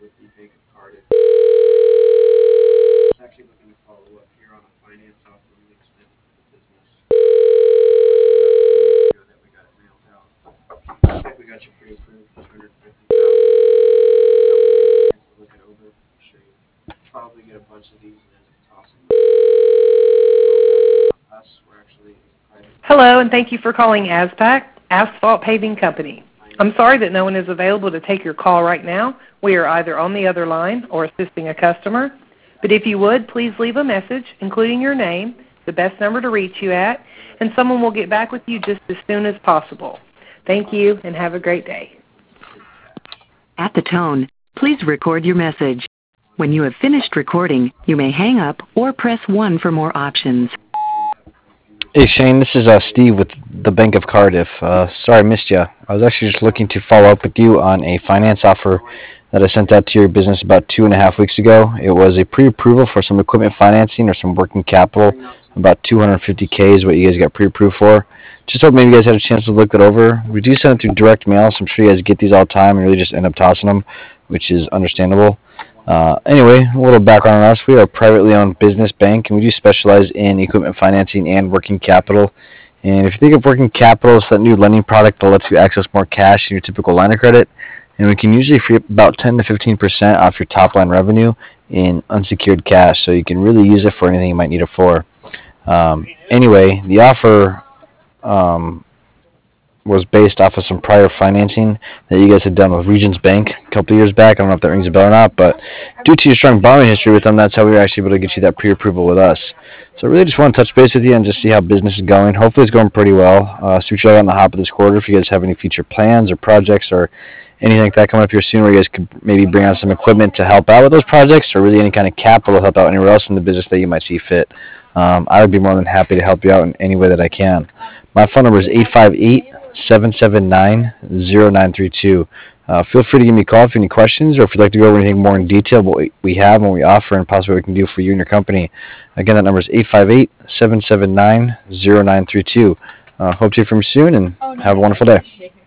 Hello, and thank you for calling ASPAC, Asphalt Paving Company. I'm sorry that no one is available to take your call right now. We are either on the other line or assisting a customer. But if you would, please leave a message, including your name, the best number to reach you at, and someone will get back with you just as soon as possible. Thank you, and have a great day. At the tone, please record your message. When you have finished recording, you may hang up or press 1 for more options. Hey Shane, this is Steve with the Bank of Cardiff. Sorry I missed you. I was actually just looking to follow up with you on a finance offer that I sent out to your business about 2.5 weeks ago. It was a pre-approval for some equipment financing or some working capital. About $250K is what you guys got pre-approved for. Just hope maybe you guys had a chance to look it over. We do send it through direct mail, so I'm sure you guys get these all the time and really just end up tossing them, which is understandable. Anyway, a little background on us. We are a privately owned business bank, and we do specialize in equipment financing and working capital. And if you think of working capital, it's that new lending product that lets you access more cash in your typical line of credit. And we can usually free up about 10 to 15% off your top line revenue in unsecured cash, so you can really use it for anything you might need it for. Anyway, the offer was based off of some prior financing that you guys had done with Regions Bank a couple of years back. I don't know if that rings a bell or not, but due to your strong borrowing history with them, that's how we were actually able to get you that pre-approval with us. So I really just want to touch base with you and just see how business is going. Hopefully it's going pretty well. Shoot you out on the hop of this quarter if you guys have any future plans or projects or anything like that coming up here soon where you guys could maybe bring on some equipment to help out with those projects, or really any kind of capital to help out anywhere else in the business that you might see fit. I would be more than happy to help you out in any way that I can. My phone number is 858-779-0932. Feel free to give me a call if you have any questions, or if you'd like to go over anything more in detail what we have and what we offer and possibly what we can do for you and your company. Again, that number is 858-779-0932. Hope to hear from you soon, and have a wonderful day.